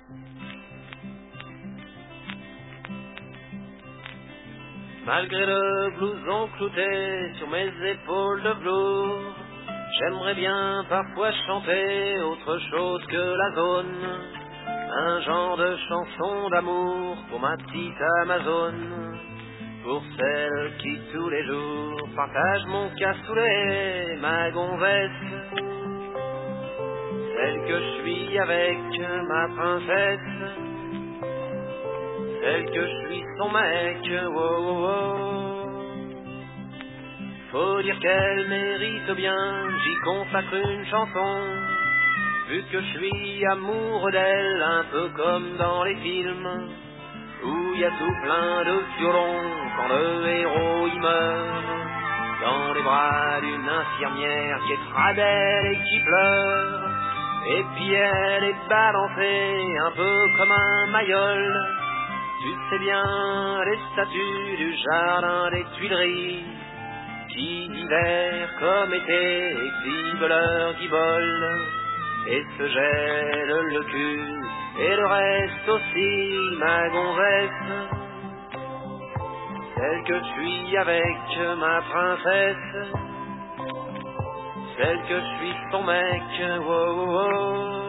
Malgré le blouson clouté sur mes épaules de velours, j'aimerais bien parfois chanter autre chose que la zone, un genre de chanson d'amour pour ma petite Amazone, pour celle qui tous les jours partage mon cassoulet, ma gonzesse, celle que je suis avec ma princesse, celle que je suis son mec, wow, wow, wow. Faut dire qu'elle mérite bien, j'y consacre une chanson, vu que je suis amoureux d'elle, un peu comme dans les films, où y a tout plein de violons quand le héros y meurt, dans les bras d'une infirmière qui est très belle et qui pleure, et puis elle est balancée un peu comme un mayol. Tu sais bien les statues du jardin des Tuileries, qui d'hiver comme été exhibent leur guibole, et se gèlent le cul, et le reste aussi, ma gonzesse, celle que je suis avec ma princesse, celle que je suis son mec, wow, wow, wow.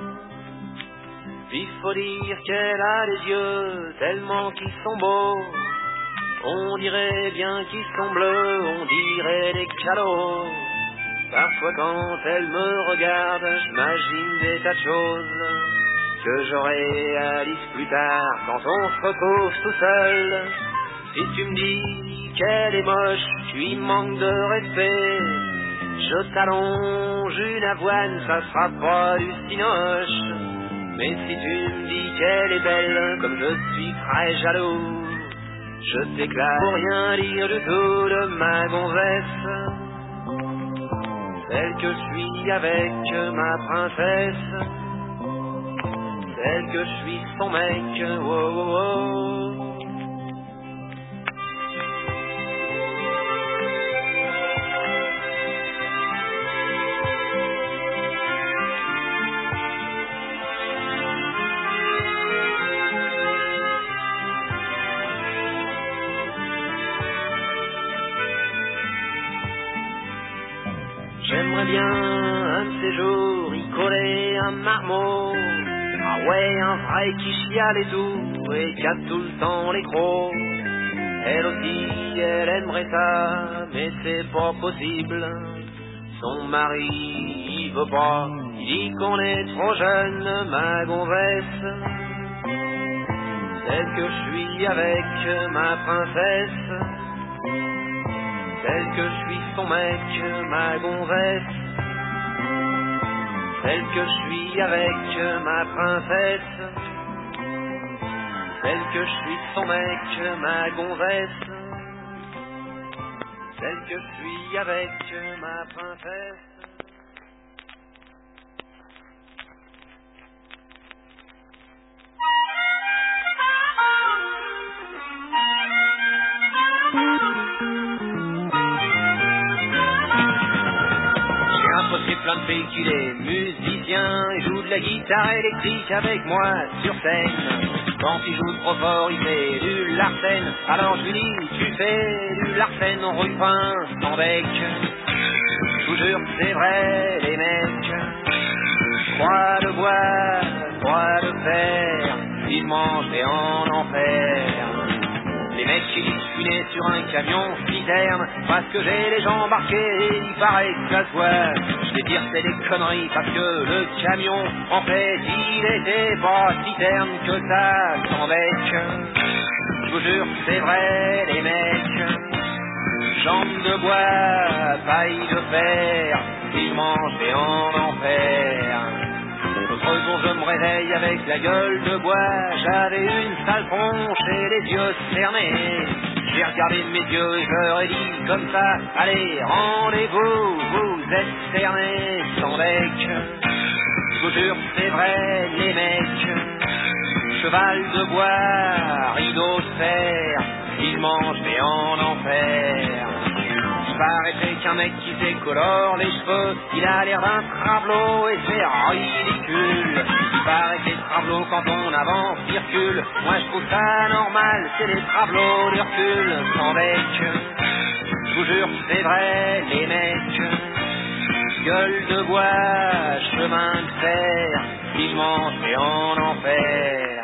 Il faut dire qu'elle a les yeux tellement qu'ils sont beaux, on dirait bien qu'ils sont bleus, on dirait des cadeaux. Parfois quand elle me regarde, j'imagine des tas de choses que j'aurai à dire plus tard quand on se retrouve tout seul. Si tu me dis qu'elle est moche, tu lui manques de respect, je t'allonge une avoine, ça sera pas du cinoche. Mais si tu me dis qu'elle est belle, comme je suis très jaloux, je t'éclate pour rien dire du tout de ma gonzesse, celle que je suis avec ma princesse, celle que je suis son mec, wow, wow, wow. J'aimerais bien un de ces jours y coller un marmot, ah ouais, un vrai qui chiale et tout, et qui a tout le temps les crocs. Elle aussi, elle aimerait ça, mais c'est pas possible. Son mari, il veut pas, il dit qu'on est trop jeune, ma gonzesse, celle que je suis avec ma princesse, celle que je suis son mec, ma gonzesse, celle que je suis avec ma princesse, celle que je suis son mec, ma gonzesse, celle que je suis avec ma princesse. C'est plein de filles qu'il est musicien, il joue de la guitare électrique avec moi sur scène. Quand il joue trop fort, il fait du Larsen, alors je lui dis, tu fais du Larsen, on roule pas en bec. Je vous jure, c'est vrai, les mecs, croix de bois, croix de fer, ils mangent et en enfer. Les mecs qui disent je suis né sur un camion citerne, parce que j'ai les jambes embarquées et il paraît que ça se voit. Je vais dire c'est des conneries parce que le camion, en fait, il était pas citerne que ça, sans bec. Je vous jure c'est vrai les mecs, jambes de bois, paille de fer, ils mangent et en enfer. L'autre jour je me réveille avec la gueule de bois, j'avais une sale tronche et les yeux cernés. J'ai regardé mes yeux et je leur ai dit comme ça, allez rendez-vous, vous êtes cernés sans bec. Je vous jure c'est vrai les mecs, cheval de bois, rideau de fer, ils mangent et en enfer. Paraîtrait qu'un mec qui décolore les cheveux, il a l'air d'un travelot et c'est ridicule. Il paraît que les travelots quand on avance, circule. Moi je trouve ça normal, c'est les travelots de recul. Sans bec, je vous jure c'est vrai, les mecs. Gueule de bois, chemin de fer, vivement et en enfer.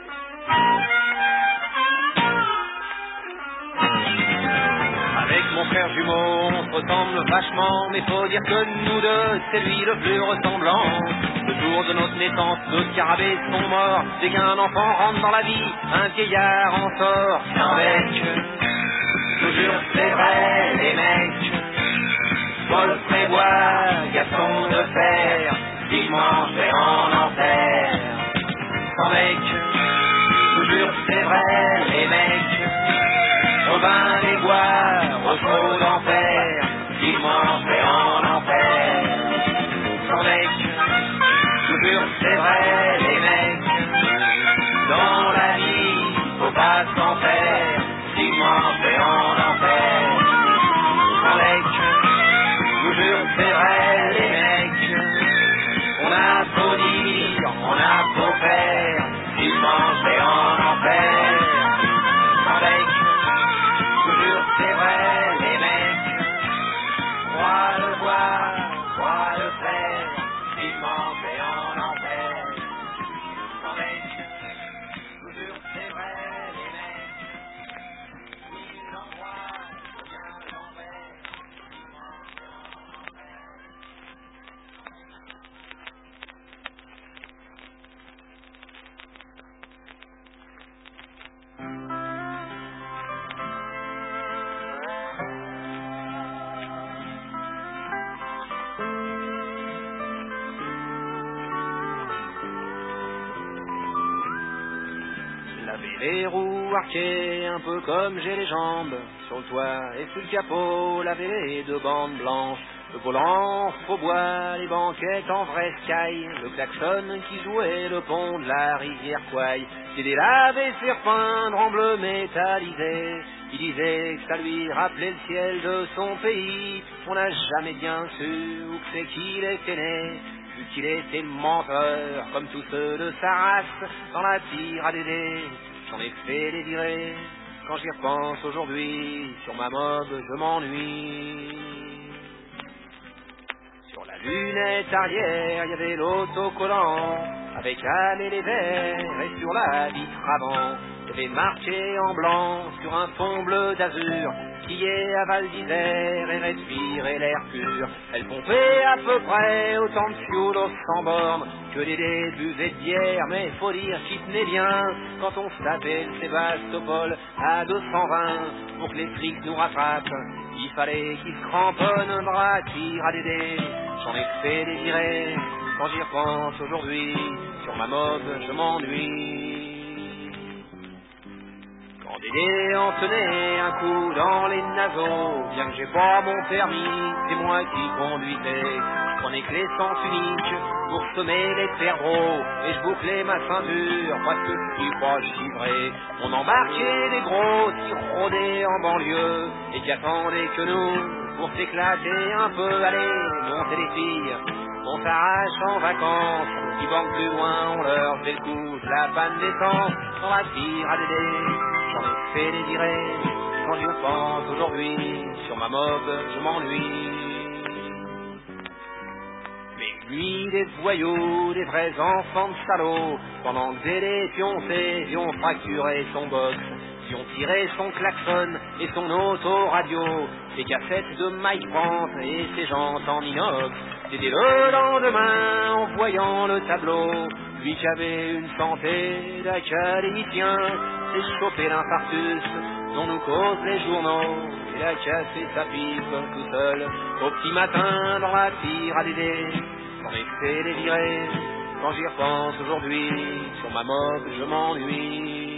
Avec mon frère jumeau, on se ressemble vachement, mais faut dire que nous deux, c'est lui le plus ressemblant. Le jour de notre naissance, nos scarabées sont morts. Dès qu'un enfant rentre dans la vie, un vieillard en sort. Sans bec, je vous jure c'est vrai, les mecs. Paul prévoit, garçon de fer, dimanche et en enfer. Sans bec, je vous jure c'est vrai, les mecs. Robin des bois, Rochereau d'enfer, dimanche et en enfer. Sans bec, je vous jure c'est vrai, les mecs. Dans la vie, faut pas s'en faire, dimanche et en enfer. Sans bec, je vous jure c'est vrai, les mecs. On a beau dire, on a beau faire, dimanche et en enfer. Sans bec, c'est vrai, les mecs, crois le voir, crois le faire, dimanche et en enfer. Sans bec, je vous jure, c'est vrai, les mecs, oui, j'en crois, bien l'envers, dimanche et en enfer. Laver les roues arquées, un peu comme j'ai les jambes. Sur le toit et sous le capot, laver les deux bandes blanches. Le volant faux bois, les banquettes en vrai sky. Le klaxon qui jouait le pont de la rivière Kouaï. C'est des lavés faire peindre en bleu métallisé. Il disait que ça lui rappelait le ciel de son pays. On n'a jamais bien su où que c'est qu'il était né. Vu qu'il était menteur, comme tous ceux de sa race, dans la tire à Dédé, j'en ai fait délirer. Quand j'y repense aujourd'hui, sur ma mob, je m'ennuie. Sur la lunette arrière, il y avait l'autocollant, avec Anne et les verres, et sur la vitre avant, il y avait marqué en blanc, sur un fond bleu d'azur, qui est à Val d'Isère et respirer l'air pur. Elle pompait à peu près autant de fioul aux 100 bornes que Dédé buvait de bière, mais faut dire qu'il tenait bien quand on se tapait le Sébastopol à 220 pour que les flics nous rattrapent. Il fallait qu'il se cramponne, bras tire à Dédé. J'en ai fait désirer, quand j'y repense aujourd'hui, sur ma mob je m'ennuie. Quand Dédé en tenait un coup dans les naseaux, bien que j'ai pas mon permis, c'est moi qui conduisais. Je prenais que l'essence unique pour semer les perdreaux, et je bouclais ma ceinture parce que je suis pas givré. On embarquait des gros qui rôdaient en banlieue et qui attendaient que nous, pour s'éclater un peu, allez, monter les filles. On s'arrache en vacances, qui banquent plus loin, on leur fait le coup, la panne d'essence dans la tire à Dédé. J'en ai fait désirer, quand j'y repense aujourd'hui, sur ma mob je m'ennuie. Les nuits des voyous, des vrais enfants de salauds, pendant que Dédé pionçait, et on fracturait son box, qui ont tiré son klaxon et son autoradio, ses cassettes de Mike Brandt et ses jantes en inox. C'était le lendemain, en voyant le tableau, lui qui avait une santé d'académicien, s'est chopé l'infarctus dont nous causent les journaux. Il a cassé sa pipe tout seul au petit matin dans la tire à Dédé. J'en ai fait les virer, quand j'y repense aujourd'hui, sur ma mob je m'ennuie.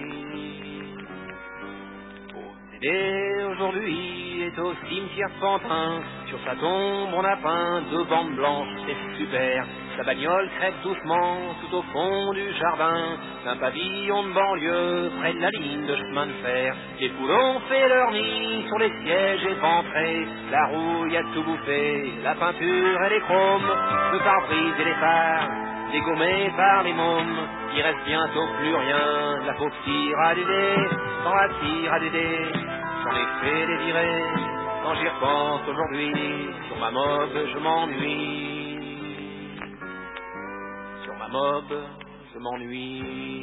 Dédé aujourd'hui est au cimetière Pantin, sur sa tombe on a peint deux bandes blanches, c'est super. Sa bagnole crève doucement tout au fond du jardin d'un pavillon de banlieue près de la ligne de chemin de fer. Les poules ont fait leur nid sur les sièges éventrés, la rouille a tout bouffé, la peinture et les chromes, le pare-brise et les phares dégommé par les mômes. Il reste bientôt plus rien, la pauvre tire à Dédé, quand la tire à Dédé, j'en ai fait des virées. Quand j'y repense aujourd'hui, sur ma mob je m'ennuie. Sur ma mob je m'ennuie.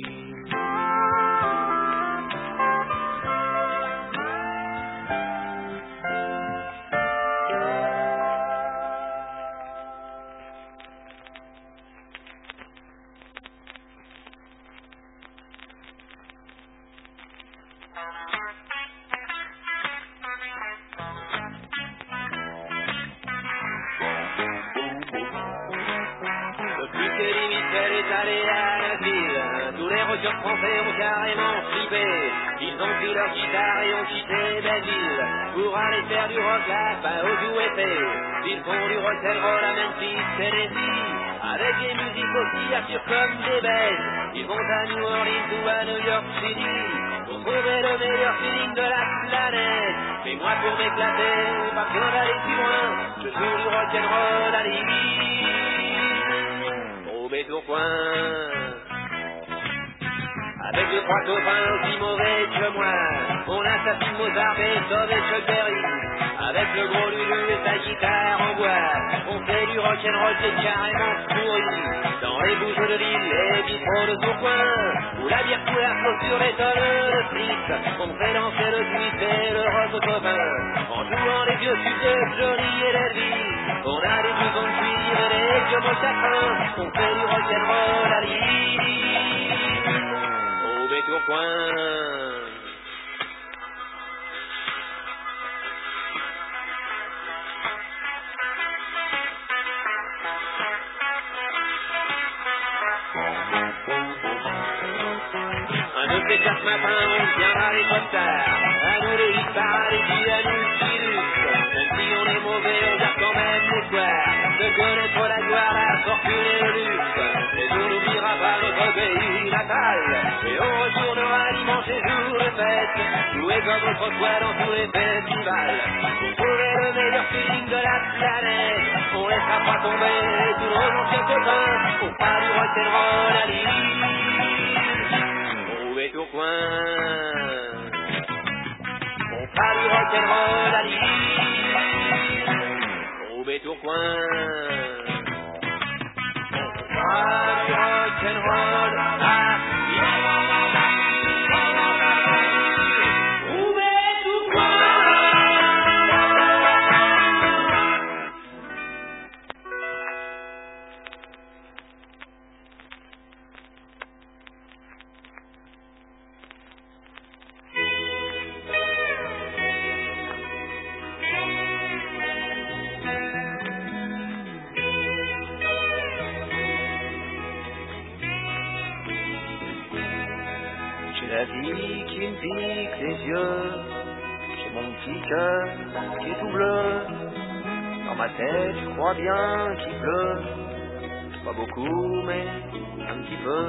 Depuis que Michel est allé à la ville, tous les rockers français ont carrément flippé. Ils ont pris leur guitare et ont quitté Belleville pour aller faire du rock là-bas aux USA. Ils font du rock'n'roll à Memphis, Tennessee, avec des musiques aussi absurdes comme des bêtes. Ils vont à New Orleans ou à New York City pour trouver le meilleur feeling de la planète. Mais moi pour m'éclater, pas besoin d'aller si loin, je joue du rock'n'roll à Lille. Au Bétourcoing, avec deux trois copains aussi mauvais que moi, on assassine Mozart, Beethoven et Chuck Berry. Avec le gros Lulu et sa guitare en bois, on fait du rock'n'roll qui est carrément pourri. Dans les bouches de Lille, les bistrots de Tourcoing, où la bière couleur saute sur les tonnes de frites, on fait danser le twist et le rock aux copains, en jouant les vieux tubes de Johnny et Elvis. On a des blousons de cuir et des vieux mots chacun, on fait du rock'n'roll à Lille. Au Bétourcoing. Un de ces quatre matins, on viendra les costards, à nous les hit parades et puis à nous le silus. Même si on est mauvais, on garde quand même l'espoir de connaître la gloire, la fortune et le luxe. Et on n'oubliera pas notre pays natal, et on retournera dimanche et jour de fête, jouer comme autrefois dans tous les festivals, pour trouver le meilleur feeling de la planète. On laissera pas tomber tous nos anciens copains, on fera du rock'n'roll à Lille. Au Bétourcoing, on fera du rock'n'roll à Lille. Au Bétourcoing, on fera du rock'n'roll à Lille. Au Bétourcoing. J'ai la vie qui me pique les yeux, j'ai mon petit cœur qui est tout bleu. Dans ma tête, je crois bien qu'il pleut, pas beaucoup mais un petit peu.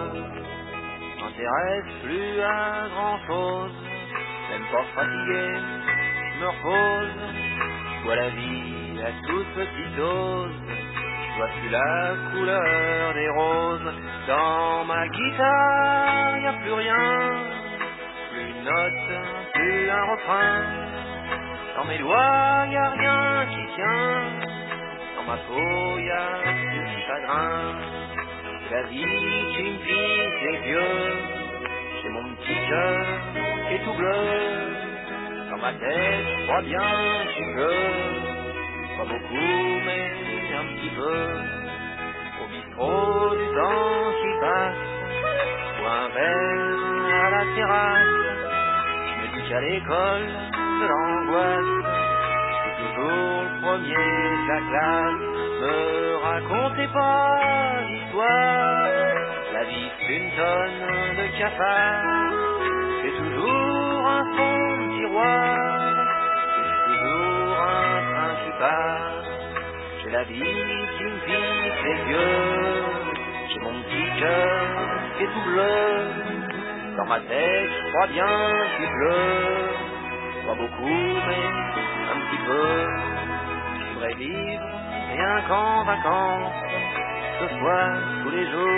Je m'intéresse plus à grand chose, même pas fatigué, je me repose. Je vois la vie à toute petite dose, je vois plus la couleur des roses. Dans ma guitare, y a plus rien, plus une note, plus un refrain. Dans mes doigts, y a rien qui tient, dans ma peau, y a plus de chagrin. C'est la vie qui me pique les yeux, j'ai mon petit cœur qui est tout bleu. Dans ma tête, je crois bien qu'il pleut, pas beaucoup mais un petit peu. Au bistrot du temps qui passe, pour un verre à la terrasse, je me dis qu'à l'école de l'angoisse, je suis toujours le premier de la classe. Me racontez pas d'histoire, la vie c'est une tonne de cafards, c'est toujours un fond de tiroir, c'est toujours un train qui part. J'ai la vie qui me pique les yeux, j'ai mon petit cœur qui est tout bleu. Dans ma tête, je crois bien qu'il pleut, pas beaucoup mais un petit peu. Je voudrais vivre rien qu'en vacances, ce soit tous les jours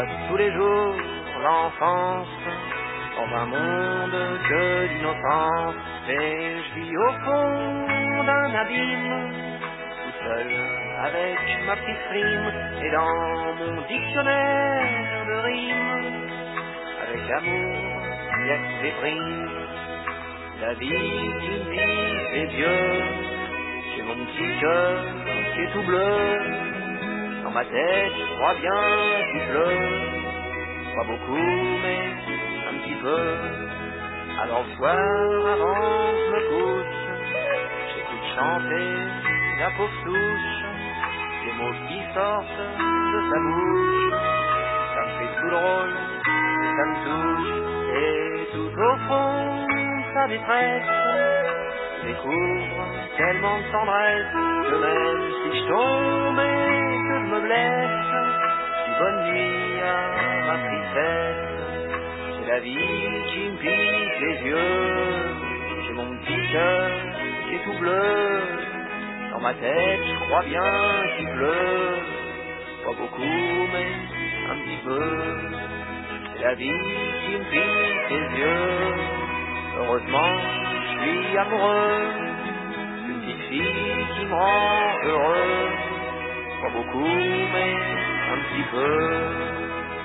vois tous les jours l'enfance dans un monde que d'innocence. Et je vis au fond d'un abîme, tout seul avec ma petite rime, et dans mon dictionnaire de rimes, avec amour, il y a que des primes. La vie qui me dit c'est vieux, j'ai mon petit cœur qui est tout bleu. Dans ma tête, je crois bien qu'il pleut, pas beaucoup mais un petit peu. Alors le soir avant que je me couche, j'écoute chanter la pauvre souche, les mots qui sortent de sa bouche, ça me fait tout drôle et ça me touche. Et tout au fond de sa détresse, je découvre tellement de tendresse, que même si je tombe et que je me blesse, je dis bonne nuit à ma tristesse. C'est la vie qui me pique les yeux, j'ai mon petit cœur qui est tout bleu. Dans ma tête, je crois bien qu'il pleut, pas beaucoup mais un petit peu. C'est la vie qui me pique les yeux, heureusement je suis amoureux d'une petite fille qui me rend heureux, pas beaucoup mais un petit peu.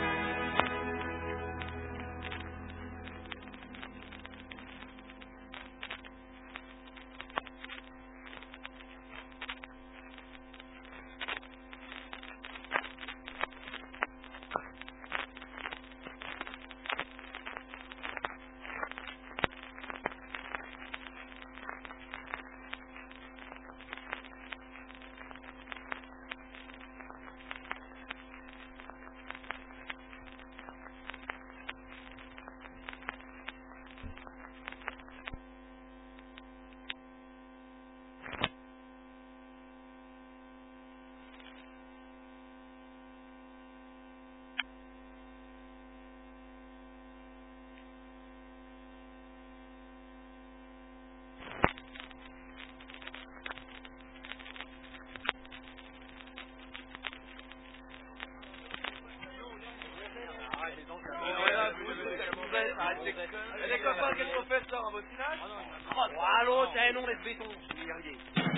Et les copains, qu'est-ce qu'on fait ça, un bottinage? Ah l'autre, non, laisse béton, je vais y arriver.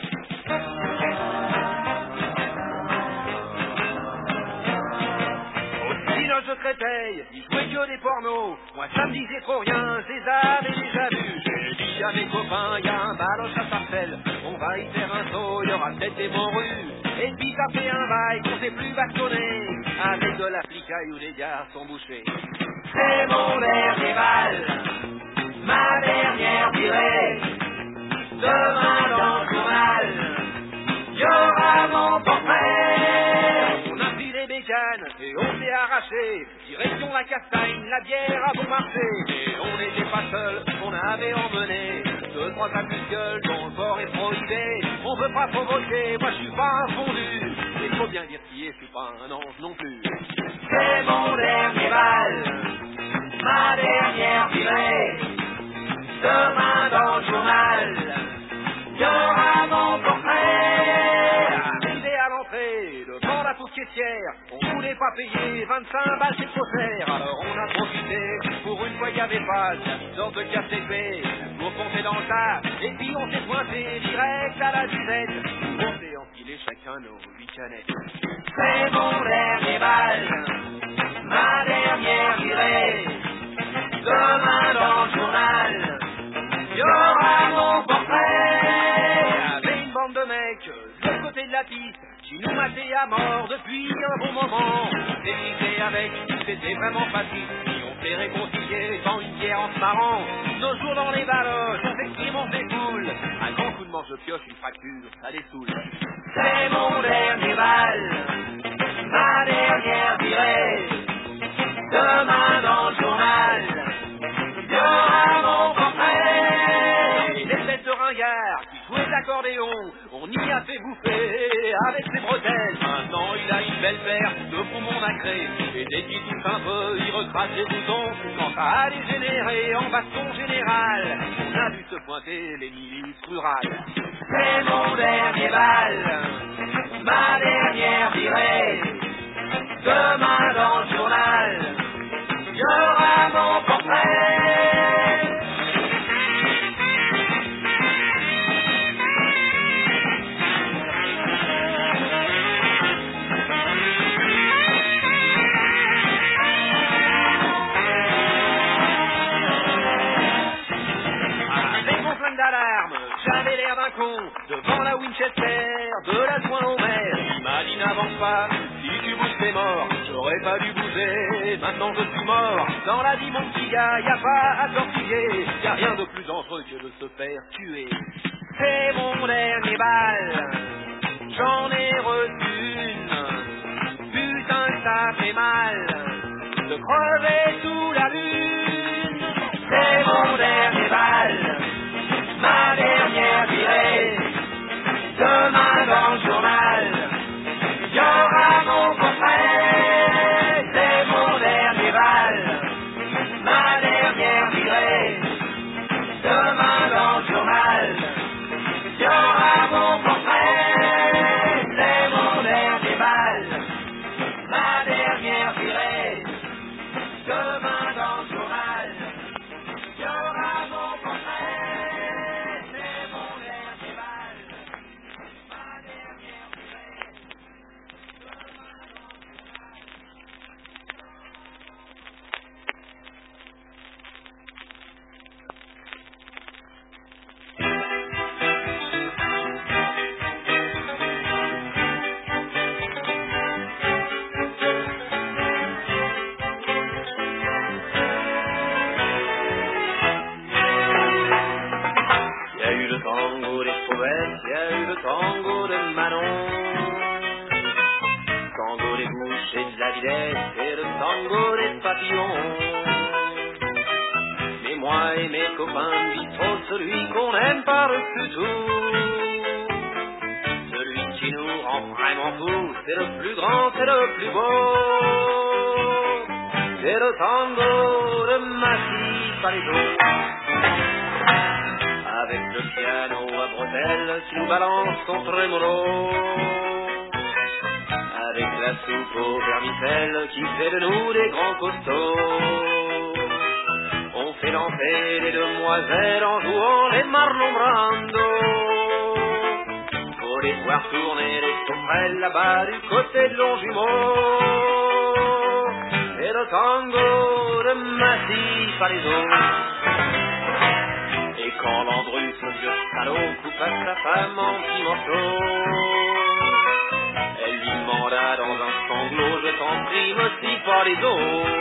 Au cinoche de Créteil, ils jouaient que des pornos. Moi ça me disait trop rien, César avait déjà vu. J'ai dit à mes copains, y a un baloche à Sarcelles, on va y faire un saut, y aura peut-être des morues. Et puis ça fait un bail qu'on sait plus bastonner, avec de la flicaille où les gares sont bouchés. C'est mon dernier bal, ma dernière virée. Demain dans le journal, y aura mon portrait. On a pris les bécanes et on s'est arraché, direction la Castagne, la bière a bon marché. Mais on n'était pas seuls, on avait emmené 2-3 tapis-gueules dont le port est prohibé. On veut pas provoquer, moi je suis pas un fondu, il faut bien dire qui est, je suis pas un ange non plus. C'est mon dernier bal, ma dernière virée. Demain dans le journal, y aura mon portrait. Arrivé à l'entrée, devant la petite caissière, on voulait pas payer 25 balles, c'est trop cher. Alors on a profité, pour une fois il y avait pas une sorte de café pour compter dans le tas. Et puis on s'est pointé direct à la buvette, on s'est enfilé chacun nos 8 canettes. C'est mon dernier bal, ma dernière virée. Demain dans le journal, y aura mon portrait. Avec une bande de mecs de l'autre côté de la piste qui nous mataient à mort depuis un bon moment. On s'est quitté avec, c'était vraiment facile. Et on s'est réconcilié dans une bière en se marrant. Nos jours dans les baloches, on s'exprime, on s'écoule. Un grand coup de manche de pioche, une fracture, ça les saoule. C'est mon dernier bal, ma dernière virée. Demain dans le journal, y aura mon portrait. Les têtes de ringard qui jouaient de l'accordéon, on y a fait bouffer avec ses bretelles. Maintenant il a une belle paire de poumons nacrés, et dès qu'il touche un peu, il recrache les boutons. Quand ça a dégénéré en baston général, on a vu se pointer les milices rurales. C'est mon dernier bal, ma dernière virée. Demain dans le journal, est mort, j'aurais pas dû bouger, maintenant je suis mort. Dans la vie mon petit gars, y a pas à tortiller, y a rien de plus dangereux que de se faire tuer. C'est mon dernier bal, j'en ai reçu une, putain que ça fait mal, de crever sous la lune. C'est mon dernier bal, ma dernière virée, demain dans le journal, y aura mon portrait. C'est mon dernier bal, ma dernière virée, demain dans le journal, y aura mon portrait. C'est mon dernier bal, ma dernière virée, demain dans le journal, y aura mon portrait. C'est mon dernier bal, ma dernière virée. Il y a eu le tango des Fauvettes, il y a eu le tango de Manon, tango des bouches et de la Villette, et le tango des papillons. Mais moi et mes copains de bistrot, celui qu'on aime par-dessus tout, celui qui nous rend vraiment fous, c'est le plus grand, c'est le plus beau, c'est le tango de Massy Palaiseau. Avec le piano à bretelles qui nous balance son trémolo, avec la soupe au vermicelles qui fait de nous des grands costauds. On fait danser les demoiselles en jouant les Marlon Brando. Faut les voir tourner les sauterelles là-bas du côté de Longjumeau. C'est le tango de Massy Palaiseau. Et quand Landru, ce vieux salaud, coupe à sa femme en petits morceaux, elle lui demanda dans un sanglot, je t'en prie, me scie pas les os.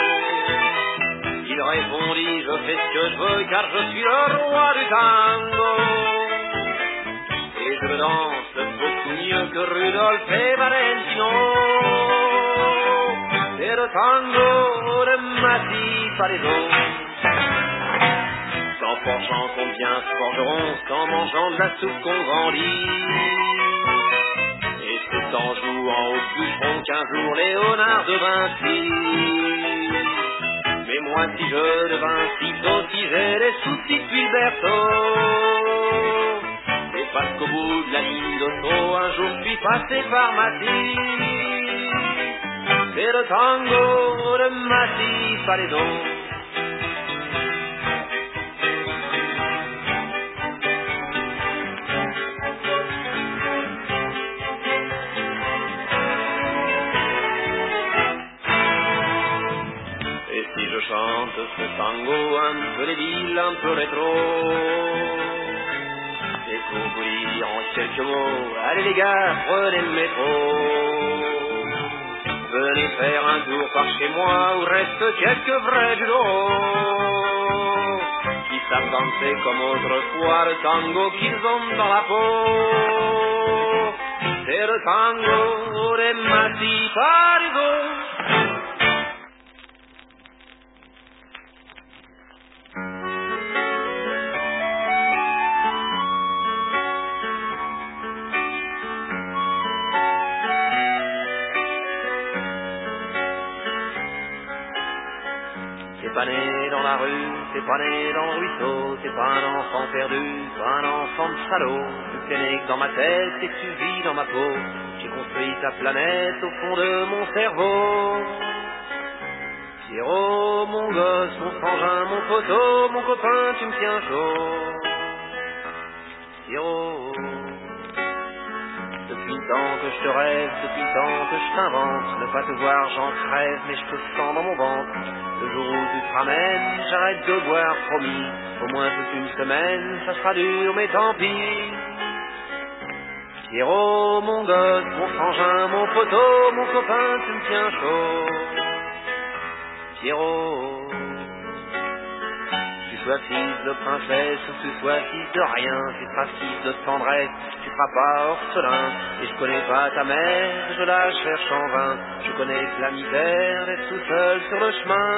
Il répondit, je fais ce que je veux, car je suis le roi du tango. Et je le danse beaucoup mieux que Rudolph et Valentino. C'est le tango de Massy Palaiseau. Sans forgeant qu'on devient forgeron, sans mangeant de la soupe qu'on grandit. Et c'est en jouant au bûcheron qu'un jour Léonard de Vinci. Mais moi si je devins si si j'ai les soucis depuis Berthaud, c'est parce qu'au bout de la ligne d'auto, un jour je suis passé par Massy. C'est le tango de Massy Palaiseau. Je chante ce tango un peu débile, un peu rétro. Et pour vous dire en quelques mots, allez les gars, prenez le métro. Venez faire un tour par chez moi où restent quelques vrais du lot qui savent danser comme autrefois le tango qu'ils ont dans la peau. C'est le tango des Massy Palaiseau. T'es pas né dans la rue, t'es pas né dans le ruisseau, t'es pas un enfant perdu, pas un enfant de salaud. T'es né que dans ma tête et tu vis dans ma peau. J'ai construit ta planète au fond de mon cerveau. Pierrot, mon gosse, mon frangin, mon poteau, mon copain, tu me tiens chaud. Pierrot, depuis le temps que je te rêve, depuis le temps que je t'invente, ne pas te voir j'en crève, mais je te sens dans mon ventre. Le jour où tu te ramènes, j'arrête de boire, promis. Au moins toute une semaine, ça sera dur, mais tant pis. Pierrot, mon gosse, mon frangin, mon poteau, mon copain, tu me tiens chaud. Pierrot, tu sois fils de princesse ou tu sois fils de rien, tu seras fils de tendresse, tu seras pas orphelin. Et je connais pas ta mère, je la cherche en vain, je connais que la misère d'être tout seul sur le chemin.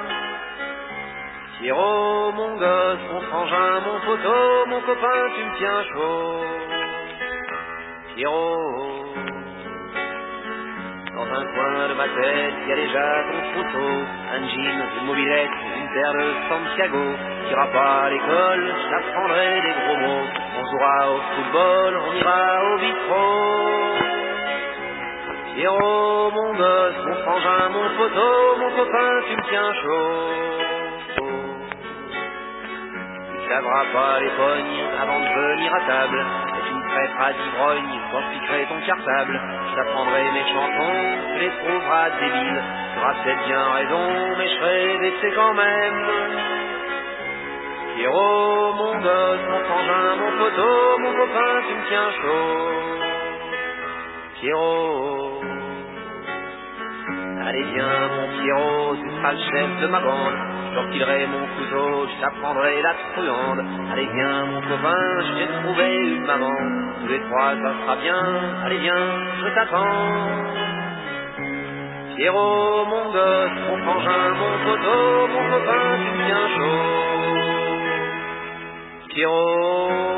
Pierrot, mon gosse, mon frangin, mon poteau, mon copain, tu me tiens chaud. Pierrot, dans un coin de ma tête, il y a déjà ton trousseau, un jean, une mobilette, une paire de Santiago. Tu iras pas à l'école, je t'apprendrai des gros mots. On jouera au football, on ira au bistrot. Pierrot, mon gosse, mon frangin, mon poteau, mon copain, tu me tiens chaud. Tu caveras pas les pognes avant de venir à table. À d'ivrogne, quand je piquerai ton cartable, je t'apprendrai mes chansons, tu les trouveras débiles, tu auras peut-être bien raison, mais je serai vexé quand même. Pierrot, mon gosse, mon frangin, mon poteau, mon copain, tu me tiens chaud. Pierrot, allez viens mon Pierrot, tu seras le chef de ma bande, je t'enfilerai mon couteau, je t'apprendrai la truande. Allez viens mon copain, je vais trouver une maman, tous les trois ça sera bien, allez viens, je t'attends. Pierrot, mon gosse, mon frangin, mon poteau, mon copain, tu me tiens chaud. Pierrot,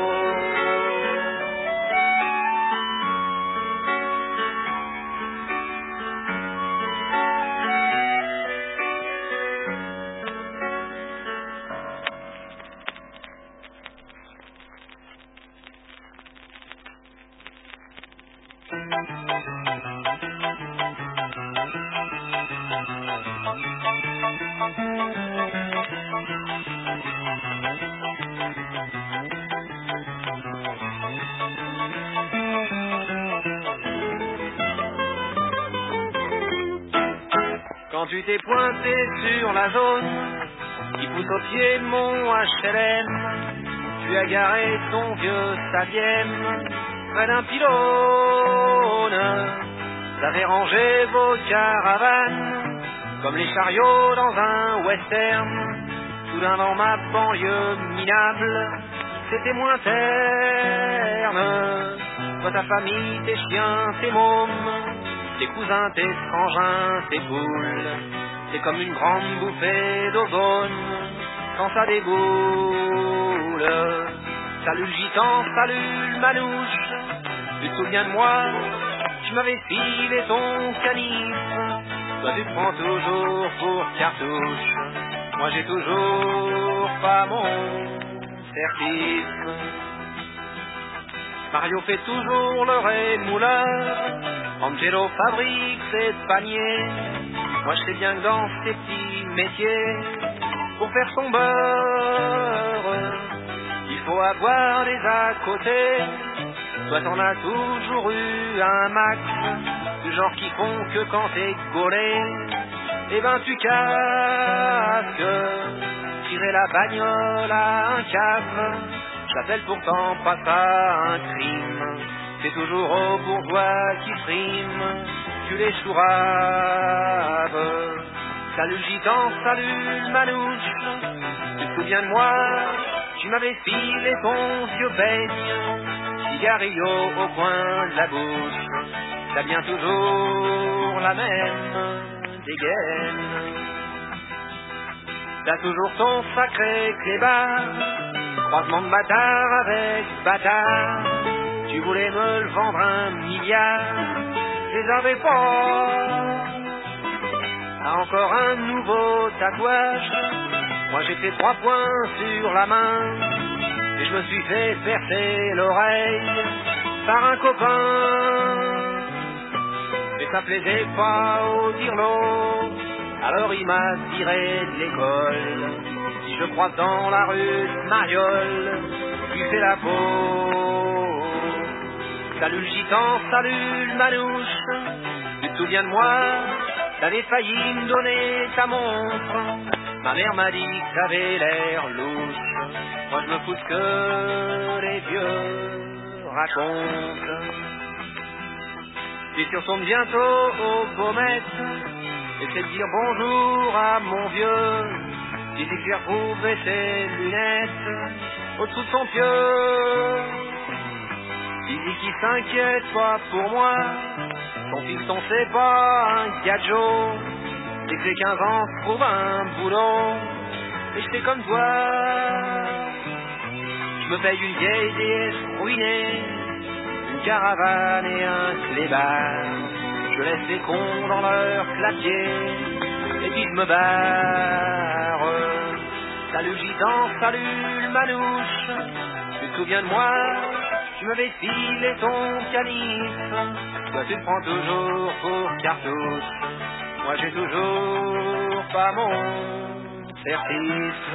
quand tu t'es pointé sur la zone qui pousse au pied de mon HLM, tu as garé ton vieux Savième près d'un pylône. T'avais rangé vos caravanes comme les chariots dans un western. Soudain dans ma banlieue minable, c'était moins terne. Toi, ta famille, tes chiens, tes mômes, tes cousins, tes frangins, tes poules, c'est comme une grande bouffée d'ozone quand ça déboule. Salut le gitan, salut le manouche, tu te souviens de moi, tu m'avais filé ton canif. Toi tu te prends toujours pour cartouche, moi j'ai toujours pas mon certif. Mario fait toujours le rémouleur, Angelo fabrique ses paniers. Moi je sais bien que dans ces petits métiers, pour faire son beurre, il faut avoir des à côté. Toi t'en as toujours eu un max, du genre qui font que quand t'es gaulé, eh ben tu casques. Tirer la bagnole à un cave, j'appelle pourtant pas ça un crime. C'est toujours aux bourgeois qui friment, tu les chouraves. Salut le gitan, salut le manouche, tu te souviens de moi, tu m'avais filé ton vieux beigne, cigarillo au coin de la bouche, t'as bien toujours la même dégaine. T'as toujours ton sacré clébard, croisement de bâtard avec bâtard. Tu voulais me le vendre 1 milliard, je les avais pas. T'as encore un nouveau tatouage, moi j'ai fait 3 points sur la main, et je me suis fait percer l'oreille par un copain. Mais ça plaisait pas au dirlo, alors il m'a tiré de l'école. Si je croise dans la rue Mariole, tu fais la peau. Salut le gitan, salut le manouche, tu te souviens de moi, t'avais failli me donner ta montre. Ma mère m'a dit que t'avais l'air louche, moi je me fous que les vieux raconte. Et tu retournes bientôt au Baumette, essaie de dire bonjour à mon vieux. Il dit que j'ai retrouvé ses lunettes au-dessous de son pieu. Il dit qu'il s'inquiète pas pour moi, son fiston c'est pas un gadjo. Dès que j'ai 15 ans, je trouve un boulot, et je fais comme toi. Je me paye une vieille déesse ruinée, une caravane et un clébard. Je laisse les cons dans leur clapier, et puis je me barre. Salut gitan, salut le manouche, tu te souviens de moi? Tu m'avais filé ton canif, toi tu te prends toujours pour cartouche. Moi j'ai toujours pas mon certif.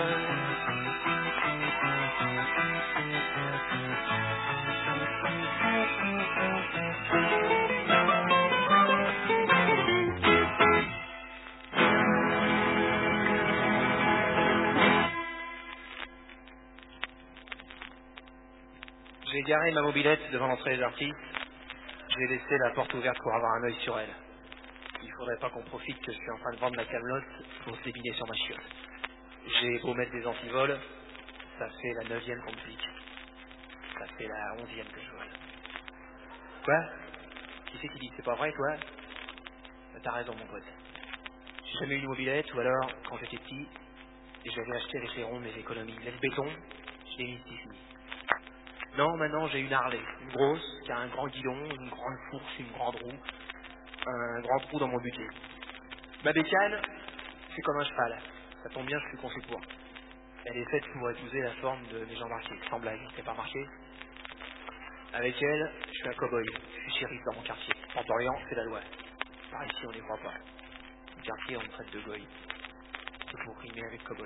J'ai garé ma mobilette devant l'entrée des artistes. J'ai laissé la porte ouverte pour avoir un œil sur elle. Il faudrait pas qu'on profite que je suis en train de vendre ma camelote pour se débiner sur ma chiotte. J'ai beau mettre des antivols, ça fait la 9e qu'on me pique. Ça fait la 11e que je vole. Quoi? Qui c'est qui dit que c'est pas vrai, toi? T'as raison, mon pote. J'ai jamais eu une mobilette, ou alors, quand j'étais petit, je l'avais acheté avec les ronds de mes économies. Laisse béton, je l'ai mis ici. Non, maintenant j'ai une Harley, une grosse, qui a un grand guidon, une grande fourche, une grande roue, un grand trou dans mon budget. Ma bécane, c'est comme un cheval. Ça tombe bien, je suis conçu pour. Elle est faite pour épouser la forme de mes embarqués. Sans blague, t'es pas remarqué? Avec elle, je suis un cow-boy. Je suis shérif dans mon quartier. Port-Orient, c'est la loi. Par ici, on n'y croit pas. Mon quartier, on me traite de goy. C'est pour rimer avec cow-boy.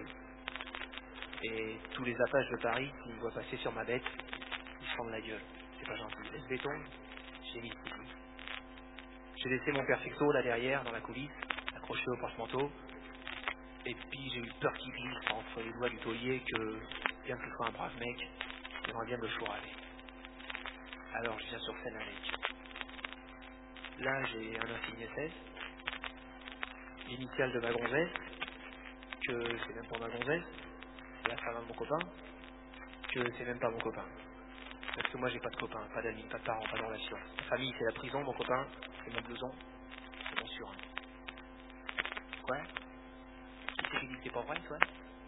Et tous les apaches de Paris qui me voient passer sur ma bête, ils se rendent la gueule. C'est pas gentil. Laisse béton, j'ai mis ici. J'ai laissé mon perfecto là derrière, dans la coulisse, accroché au porte-manteau. Et puis j'ai eu peur qu'il glisse entre les doigts du taulier que, bien que ce soit un brave mec, j'aimerais bien me le chouraler. Alors je viens sur scène avec. Là j'ai un insigne SS, l'initiale de ma gonzesse, que c'est même pas ma gonzesse, c'est la femme de mon copain, que c'est même pas mon copain. Parce que moi j'ai pas de copain, pas d'amis, pas de parents, pas de relation. Ma famille c'est la prison, mon copain c'est mon blouson, c'est mon surin. Quoi? Qui c'est qui dit que c'est pas vrai, toi?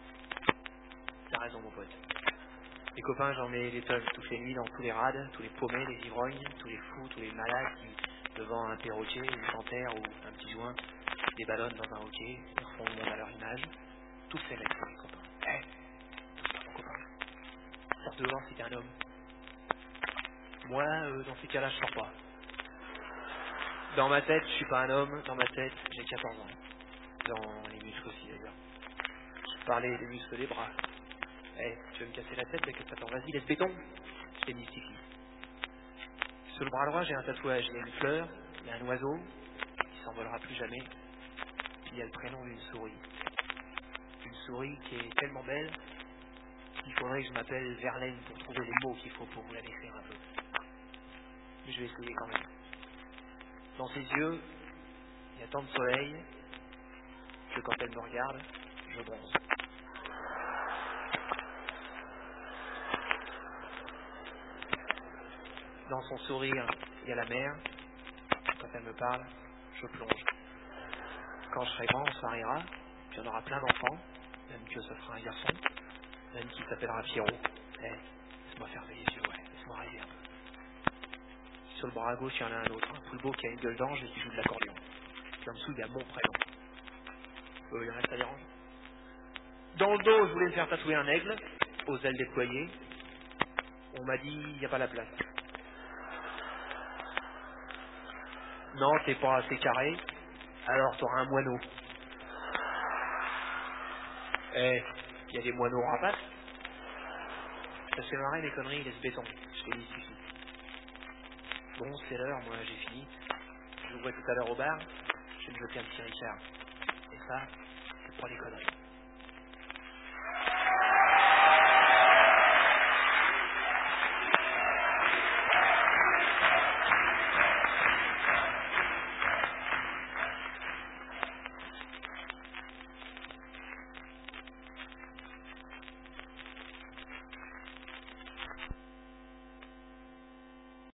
T'as raison, mon pote. Les copains, j'en ai des tonnes toutes les nuits dans tous les rades, tous les paumés, les ivrognes, tous les fous, tous les malades qui, devant un perroquet, une panthère ou un petit joint, des ballons dans un hockey, ils refont le monde à leur image. Tous ces mecs sont mes copains. C'est pas mon copain. Sors dehors si t'es un homme. Moi, dans ces cas-là, je sors pas. Dans ma tête, je suis pas un homme, dans ma tête, j'ai 14 ans. Dans les muscles aussi, d'ailleurs. Je parlais des muscles des bras. Tu veux me casser la tête, mais que ça t'en vas-y, laisse béton. Je démystifie. Sur le bras droit, j'ai un tatouage. Il y a une fleur, il y a un oiseau, qui s'envolera plus jamais. Puis il y a le prénom d'une souris. Une souris qui est tellement belle qu'il faudrait que je m'appelle Verlaine pour trouver les mots qu'il faut pour vous la décrire un peu. Mais je vais essayer quand même. Dans ses yeux, il y a tant de soleil que quand elle me regarde, je bronze. Dans son sourire, il y a la mer. Quand elle me parle, je plonge. Quand je serai grand, on se mariera, puis on aura plein d'enfants, même que ce sera un garçon, même qui s'appellera Pierrot. Laisse-moi fermer les yeux, laisse-moi rêver un peu. Sur le bras gauche, il y en a un autre, un poulpeau qui a une gueule d'ange et qui joue de l'accordéon. Puis en dessous, il y a mon prénom. Il y en a, ça dérange. Dans le dos, je voulais me faire tatouer un aigle, aux ailes déployées. On m'a dit, il n'y a pas la place. Non, t'es pas assez carré, alors t'auras un moineau. Il y a des moineaux rapaces. Ça se fait marrer les conneries, laisse béton. Je t'ai dit ici. Bon, c'est l'heure, moi j'ai fini. Je vous vois tout à l'heure au bar, je vais me jeter un petit Ricard. Et ça, c'est pas les conneries.